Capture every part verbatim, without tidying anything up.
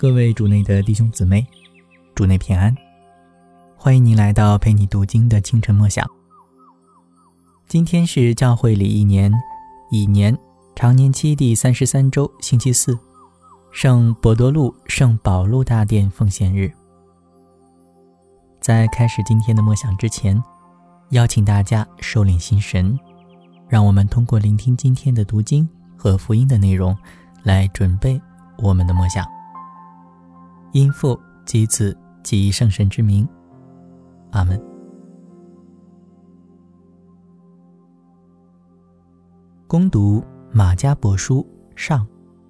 各位主内的弟兄姊妹，主内平安，欢迎您来到陪你读经的清晨默想。今天是教会里一年乙年常年期第三十三周星期四，圣伯多禄圣保禄大殿奉献日。在开始今天的默想之前，邀请大家收敛心神，让我们通过聆听今天的读经和福音的内容来准备我们的默想。因父及子及圣神之名，阿们。恭读马加伯书上。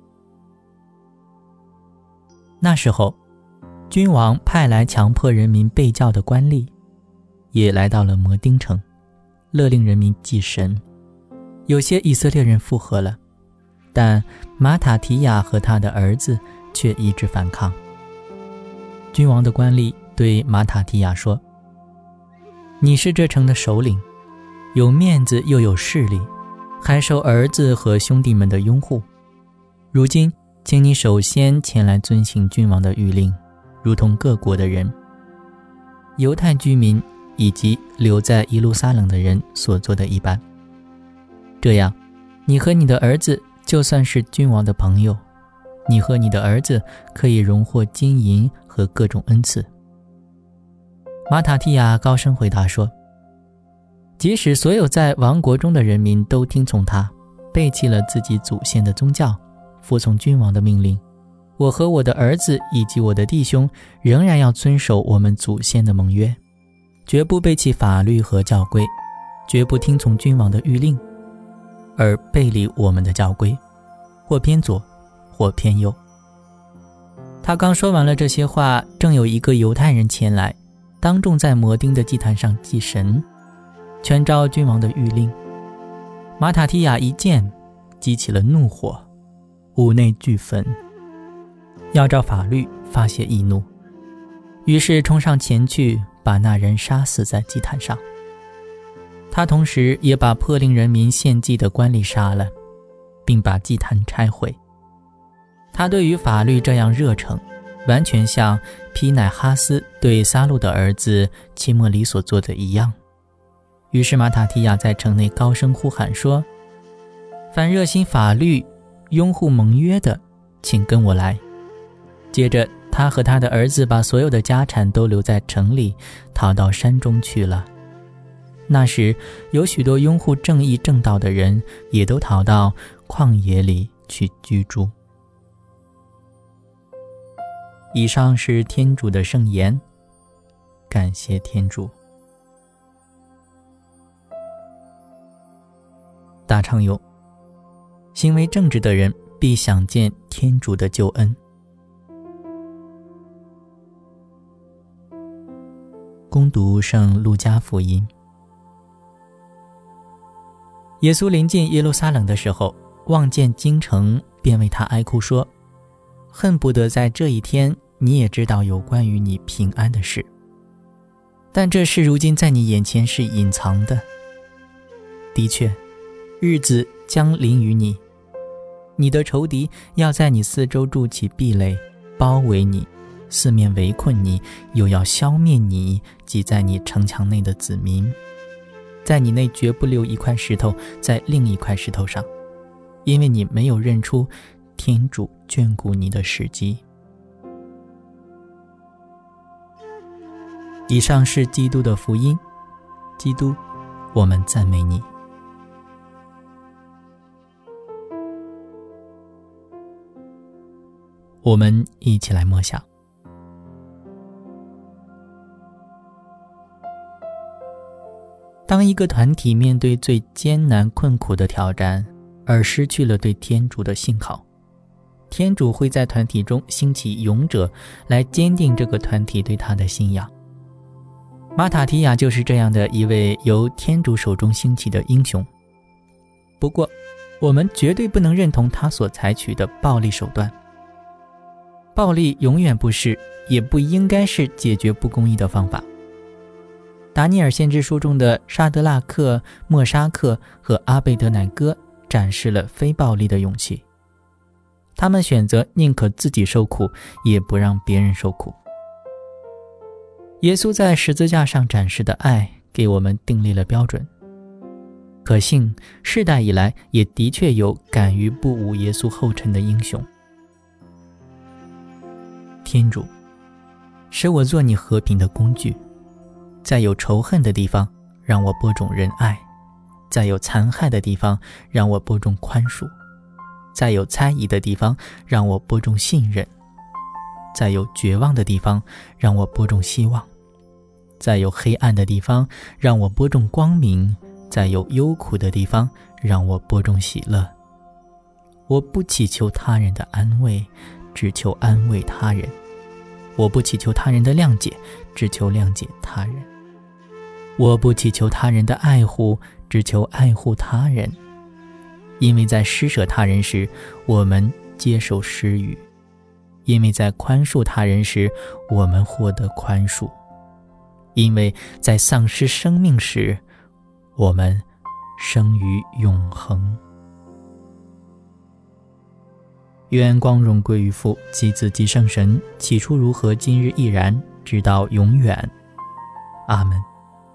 那时候，君王派来强迫人民被教的官吏，也来到了摩丁城，勒令人民祭神。有些以色列人附和了，但马塔提亚和他的儿子却一致反抗。君王的官吏对马塔提亚说：你是这城的首领，有面子又有势力，还受儿子和兄弟们的拥护。如今请你首先前来遵行君王的谕令，如同各国的人、犹太居民以及留在耶路撒冷的人所做的一般。这样，你和你的儿子就算是君王的朋友，你和你的儿子可以荣获金银和各种恩赐。马塔提亚高声回答说：即使所有在王国中的人民都听从他，背弃了自己祖先的宗教，服从君王的命令，我和我的儿子以及我的弟兄仍然要遵守我们祖先的盟约，绝不背弃法律和教规，绝不听从君王的谕令，而背离我们的教规，或偏左或偏右。他刚说完了这些话，正有一个犹太人前来，当众在摩丁的祭坛上祭神，全照君王的谕令。马塔提亚一见，激起了怒火，五内俱焚，要照法律发泄易怒，于是冲上前去，把那人杀死在祭坛上。他同时也把迫令人民献祭的官吏杀了，并把祭坛拆毁。他对于法律这样热诚，完全像皮乃哈斯对撒路的儿子切莫里所做的一样。于是马塔提亚在城内高声呼喊说：凡热心法律、拥护盟约的，请跟我来。接着他和他的儿子把所有的家产都留在城里，逃到山中去了。那时有许多拥护正义正道的人，也都逃到旷野里去居住。以上是天主的圣言，感谢天主。大唱咏：行为正直的人必享见天主的救恩。恭读圣路加福音。耶稣临近耶路撒冷的时候，望见京城，便为他哀哭说：恨不得在这一天你也知道有关于你平安的事，但这事如今在你眼前是隐藏的。的确，日子将临于你，你的仇敌要在你四周筑起壁垒，包围你，四面围困你，又要消灭你及在你城墙内的子民。在你内绝不留一块石头在另一块石头上，因为你没有认出天主眷顾你的时机。以上是基督的福音。基督，我们赞美你。我们一起来默想。当一个团体面对最艰难困苦的挑战，而失去了对天主的信靠，天主会在团体中兴起勇者来坚定这个团体对他的信仰。马塔提亚就是这样的一位由天主手中兴起的英雄。不过，我们绝对不能认同他所采取的暴力手段。暴力永远不是，也不应该是解决不公义的方法。达尼尔先知书中的沙德拉克、莫沙克和阿贝德乃哥展示了非暴力的勇气。 他们选择宁可自己受苦，也不让别人受苦。耶稣在十字架上展示的爱，给我们订立了标准。可幸世代以来也的确有敢于步舞耶稣后尘的英雄。天主，使我做你和平的工具，在有仇恨的地方让我播种仁爱，在有残害的地方让我播种宽恕，在有猜疑的地方让我播种信任，在有绝望的地方让我播种希望，在有黑暗的地方让我播种光明，在有忧苦的地方让我播种喜乐。我不祈求他人的安慰，只求安慰他人；我不祈求他人的谅解，只求谅解他人；我不祈求他人的爱护，只求爱护他人。因为在施舍他人时，我们接受施予；因为在宽恕他人时，我们获得宽恕；因为在丧失生命时，我们生于永恒。愿光荣归于父，及子，及圣神，起初如何，今日亦然，直到永远。阿们。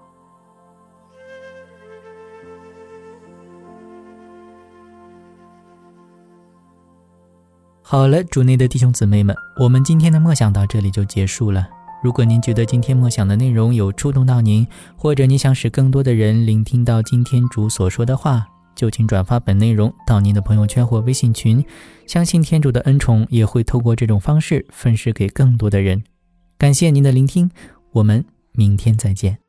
好了，主内的弟兄姊妹们，我们今天的默想到这里就结束了。如果您觉得今天默想的内容有触动到您，或者你想使更多的人聆听到今天主所说的话，就请转发本内容到您的朋友圈或微信群，相信天主的恩宠也会透过这种方式分施给更多的人。感谢您的聆听，我们明天再见。